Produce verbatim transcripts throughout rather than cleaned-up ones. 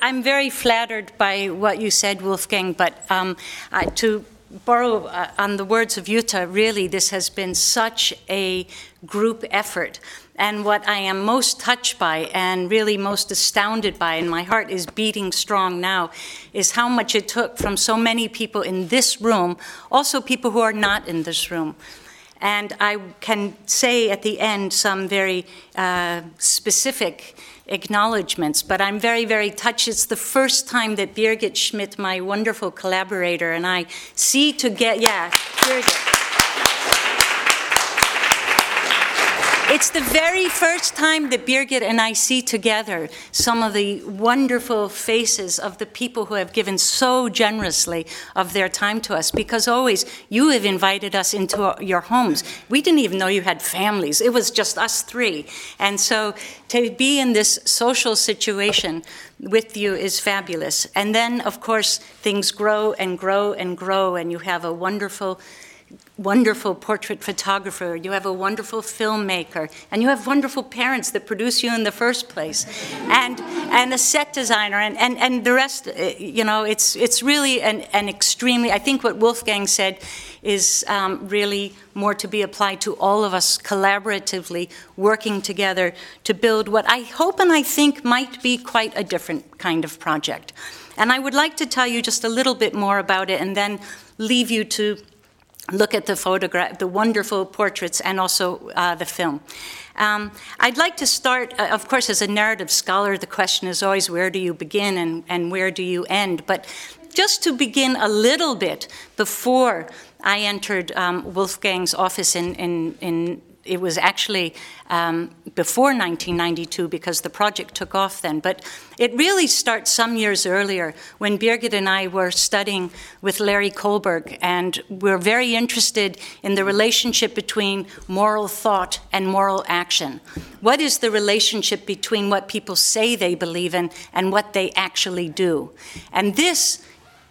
I'm very flattered by what you said, Wolfgang, but um, uh, to borrow uh, on the words of Jutta, really this has been such a group effort. And what I am most touched by and really most astounded by, and my heart is beating strong now, is how much it took from so many people in this room, also people who are not in this room. And I can say at the end some very uh, specific acknowledgments, but I'm very, very touched. It's the first time that Birgit Schmidt, my wonderful collaborator, and I see to get, yeah, Birgit. It's the very first time that Birgit and I see together some of the wonderful faces of the people who have given so generously of their time to us, because always you have invited us into your homes. We didn't even know you had families. It was just us three. And so to be in this social situation with you is fabulous. And then, of course, things grow and grow and grow, and you have a wonderful wonderful portrait photographer, you have a wonderful filmmaker, and you have wonderful parents that produce you in the first place, and and a set designer, and, and, and the rest, you know, it's it's really an, an extremely, I think what Wolfgang said is um, really more to be applied to all of us collaboratively working together to build what I hope and I think might be quite a different kind of project. And I would like to tell you just a little bit more about it and then leave you to look at the photograph, the wonderful portraits, and also uh, the film. Um, I'd like to start, uh, of course, as a narrative scholar, the question is always where do you begin and, and where do you end? But just to begin a little bit before I entered um, Wolfgang's office in, in, in it was actually um, before nineteen ninety-two because the project took off then. But it really starts some years earlier when Birgit and I were studying with Larry Kohlberg, and we're very interested in the relationship between moral thought and moral action. What is the relationship between what people say they believe in and what they actually do? And this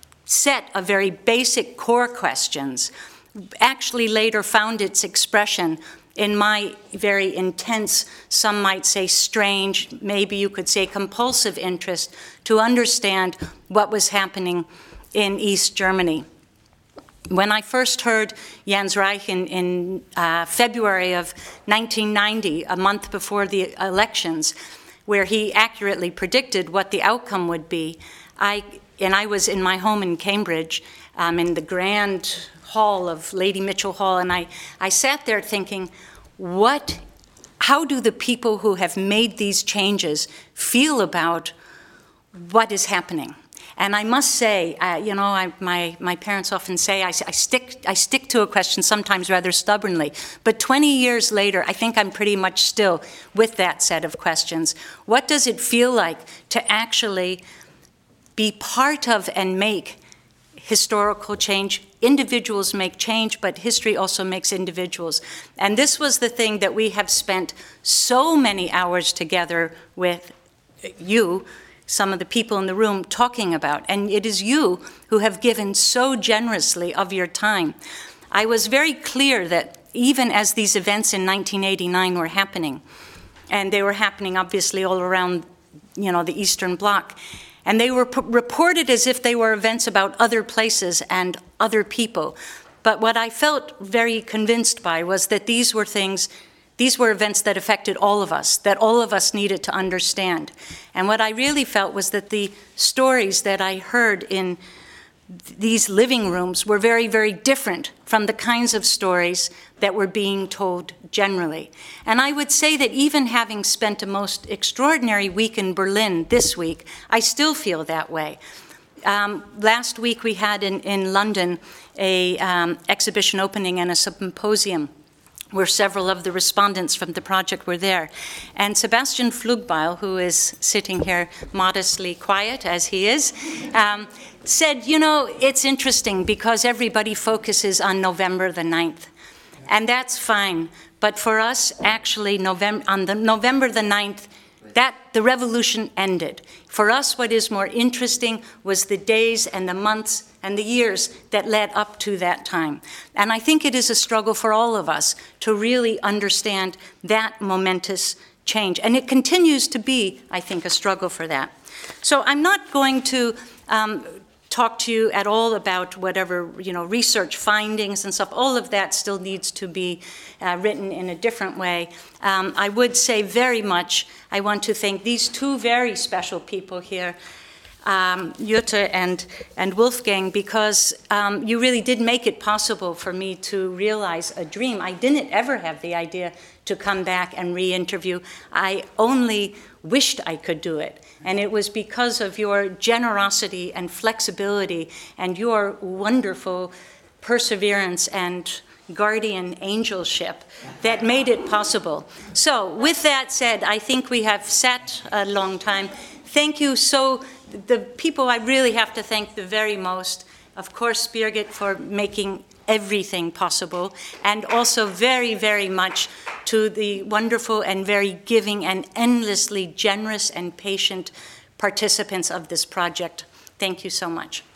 set of very basic core questions actually later found its expression in my very intense, some might say strange, maybe you could say compulsive interest to understand what was happening in East Germany. When I first heard Jens Reich in, in uh, February of nineteen ninety, a month before the elections, where he accurately predicted what the outcome would be, I, and I was in my home in Cambridge, um, in the grand hall of Lady Mitchell Hall, and I, I sat there thinking, what, how do the people who have made these changes feel about what is happening? And I must say, uh, you know, I, my, my parents often say I, I, stick, I stick to a question sometimes rather stubbornly, but twenty years later, I think I'm pretty much still with that set of questions. What does it feel like to actually be part of and make historical change? Individuals make change, but history also makes individuals. And this was the thing that we have spent so many hours together with you, some of the people in the room, talking about. And it is you who have given so generously of your time. I was very clear that even as these events in nineteen eighty-nine were happening, and they were happening obviously all around, you know, the Eastern Bloc, and they were p- reported as if they were events about other places and other people. But what I felt very convinced by was that these were things, these were events that affected all of us, that all of us needed to understand. And what I really felt was that the stories that I heard in these living rooms were very, very different from the kinds of stories that were being told generally. And I would say that even having spent a most extraordinary week in Berlin this week, I still feel that way. Um, last week we had in, in London a um, exhibition opening and a symposium where several of the respondents from the project were there. And Sebastian Flugbeil, who is sitting here modestly quiet as he is, um, said, you know, it's interesting because everybody focuses on November the ninth. And that's fine. But for us, actually, November, on the November the ninth, that the revolution ended. For us, what is more interesting was the days and the months and the years that led up to that time. And I think it is a struggle for all of us to really understand that momentous change. And it continues to be, I think, a struggle for that. So I'm not going to um, talk to you at all about whatever, you know, research findings and stuff. All of that still needs to be uh, written in a different way. Um, I would say very much, I want to thank these two very special people here, Um, Jutta and, and Wolfgang, because um, you really did make it possible for me to realize a dream. I didn't ever have the idea to come back and re-interview. I only wished I could do it. And it was because of your generosity and flexibility and your wonderful perseverance and guardian angelship that made it possible. So with that said, I think we have sat a long time. Thank you so The people I really have to thank the very most, of course, Birgit, for making everything possible, and also very, very much to the wonderful and very giving and endlessly generous and patient participants of this project. Thank you so much.